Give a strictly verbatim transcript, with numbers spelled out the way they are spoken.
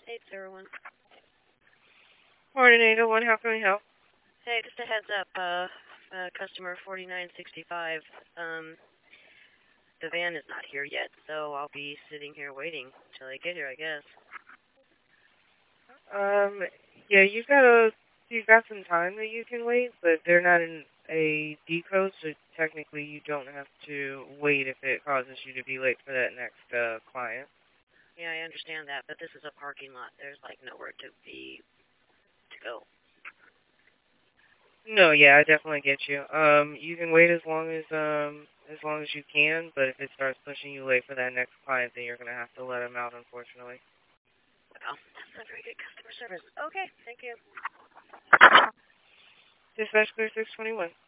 eight zero one. Morning, eight oh one. How can we help? Hey, just a heads up. Uh, uh, customer forty-nine sixty-five. Um, the van is not here yet, so I'll be sitting here waiting till they get here, I guess. Um, yeah, you've got a, you've got some time that you can wait, but they're not in a decode, so technically you don't have to wait if it causes you to be late for that next uh, client. Yeah, I understand that, but this is a parking lot. There's like nowhere to be to go. No, yeah, I definitely get you. Um, you can wait as long as um as long as you can, but if it starts pushing you late for that next client, then you're gonna have to let them out, unfortunately. Well, that's not very good customer service. Okay, thank you. Dispatch clear six twenty-one.